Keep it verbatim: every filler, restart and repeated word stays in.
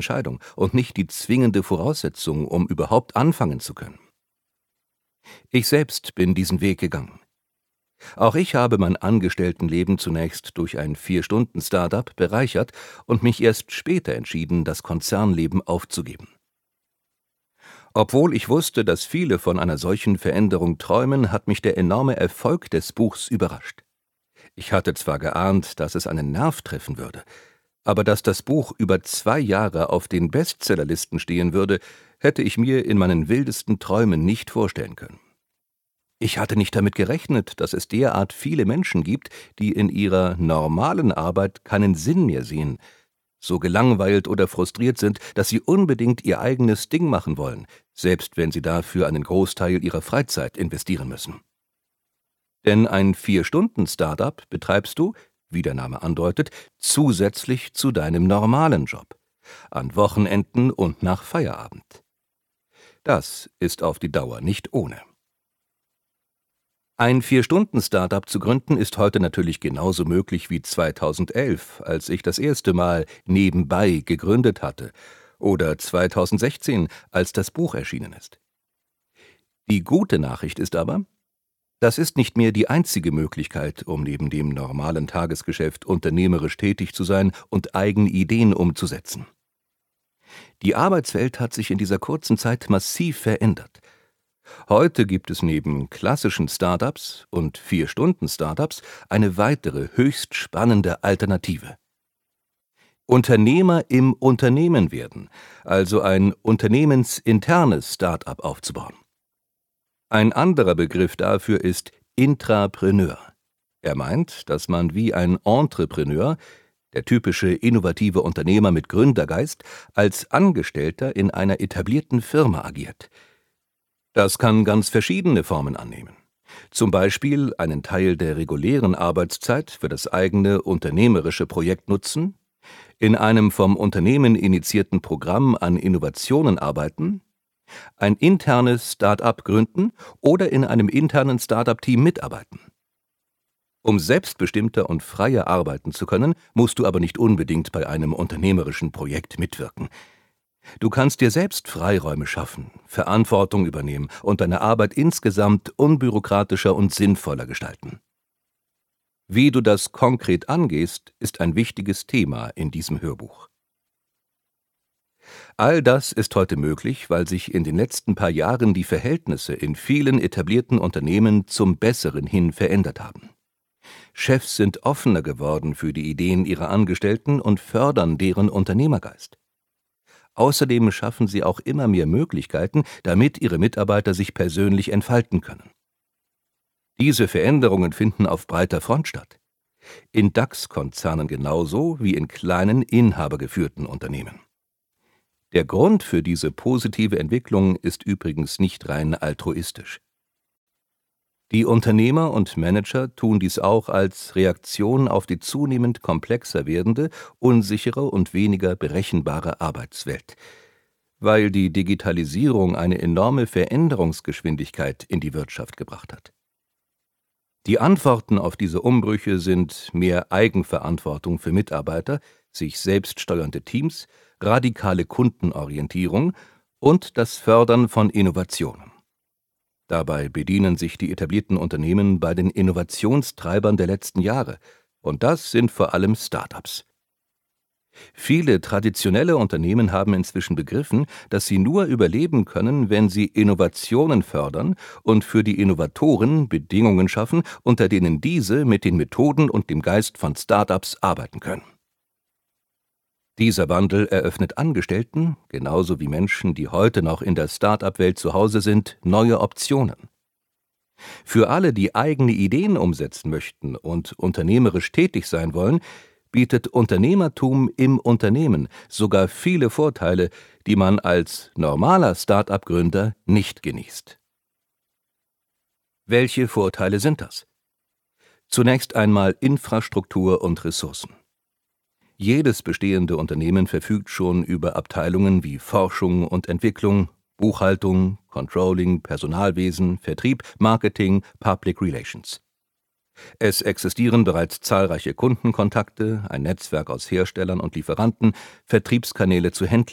Entscheidung und nicht die zwingende Voraussetzung, um überhaupt anfangen zu können. Ich selbst bin diesen Weg gegangen. Auch ich habe mein Angestelltenleben zunächst durch ein Vier-Stunden-Startup bereichert und mich erst später entschieden, das Konzernleben aufzugeben. Obwohl ich wusste, dass viele von einer solchen Veränderung träumen, hat mich der enorme Erfolg des Buchs überrascht. Ich hatte zwar geahnt, dass es einen Nerv treffen würde, aber dass das Buch über zwei Jahre auf den Bestsellerlisten stehen würde, hätte ich mir in meinen wildesten Träumen nicht vorstellen können. Ich hatte nicht damit gerechnet, dass es derart viele Menschen gibt, die in ihrer normalen Arbeit keinen Sinn mehr sehen, so gelangweilt oder frustriert sind, dass sie unbedingt ihr eigenes Ding machen wollen, selbst wenn sie dafür einen Großteil ihrer Freizeit investieren müssen. Denn ein Vier-Stunden-Startup betreibst du, wie der Name andeutet, zusätzlich zu deinem normalen Job, an Wochenenden und nach Feierabend. Das ist auf die Dauer nicht ohne. Ein Vier-Stunden-Startup zu gründen ist heute natürlich genauso möglich wie zweitausendelf, als ich das erste Mal nebenbei gegründet hatte, oder zweitausendsechzehn, als das Buch erschienen ist. Die gute Nachricht ist aber, das ist nicht mehr die einzige Möglichkeit, um neben dem normalen Tagesgeschäft unternehmerisch tätig zu sein und eigene Ideen umzusetzen. Die Arbeitswelt hat sich in dieser kurzen Zeit massiv verändert. Heute gibt es neben klassischen Startups und Vier-Stunden-Startups eine weitere, höchst spannende Alternative. Unternehmer im Unternehmen werden, also ein unternehmensinternes Startup aufzubauen. Ein anderer Begriff dafür ist Intrapreneur. Er meint, dass man wie ein Entrepreneur, der typische innovative Unternehmer mit Gründergeist, als Angestellter in einer etablierten Firma agiert. Das kann ganz verschiedene Formen annehmen. Zum Beispiel einen Teil der regulären Arbeitszeit für das eigene unternehmerische Projekt nutzen, in einem vom Unternehmen initiierten Programm an Innovationen arbeiten, ein internes Start-up gründen oder in einem internen Start-up-Team mitarbeiten. Um selbstbestimmter und freier arbeiten zu können, musst du aber nicht unbedingt bei einem unternehmerischen Projekt mitwirken. Du kannst dir selbst Freiräume schaffen, Verantwortung übernehmen und deine Arbeit insgesamt unbürokratischer und sinnvoller gestalten. Wie du das konkret angehst, ist ein wichtiges Thema in diesem Hörbuch. All das ist heute möglich, weil sich in den letzten paar Jahren die Verhältnisse in vielen etablierten Unternehmen zum Besseren hin verändert haben. Chefs sind offener geworden für die Ideen ihrer Angestellten und fördern deren Unternehmergeist. Außerdem schaffen sie auch immer mehr Möglichkeiten, damit ihre Mitarbeiter sich persönlich entfalten können. Diese Veränderungen finden auf breiter Front statt. In DAX-Konzernen genauso wie in kleinen, inhabergeführten Unternehmen. Der Grund für diese positive Entwicklung ist übrigens nicht rein altruistisch. Die Unternehmer und Manager tun dies auch als Reaktion auf die zunehmend komplexer werdende, unsichere und weniger berechenbare Arbeitswelt, weil die Digitalisierung eine enorme Veränderungsgeschwindigkeit in die Wirtschaft gebracht hat. Die Antworten auf diese Umbrüche sind mehr Eigenverantwortung für Mitarbeiter, sich selbst steuernde Teams, radikale Kundenorientierung und das Fördern von Innovationen. Dabei bedienen sich die etablierten Unternehmen bei den Innovationstreibern der letzten Jahre, und das sind vor allem Start-ups. Viele traditionelle Unternehmen haben inzwischen begriffen, dass sie nur überleben können, wenn sie Innovationen fördern und für die Innovatoren Bedingungen schaffen, unter denen diese mit den Methoden und dem Geist von Start-ups arbeiten können. Dieser Wandel eröffnet Angestellten, genauso wie Menschen, die heute noch in der Start-up-Welt zu Hause sind, neue Optionen. Für alle, die eigene Ideen umsetzen möchten und unternehmerisch tätig sein wollen, bietet Unternehmertum im Unternehmen sogar viele Vorteile, die man als normaler Start-up-Gründer nicht genießt. Welche Vorteile sind das? Zunächst einmal Infrastruktur und Ressourcen. Jedes bestehende Unternehmen verfügt schon über Abteilungen wie Forschung und Entwicklung, Buchhaltung, Controlling, Personalwesen, Vertrieb, Marketing, Public Relations. Es existieren bereits zahlreiche Kundenkontakte, ein Netzwerk aus Herstellern und Lieferanten, Vertriebskanäle zu Händlern.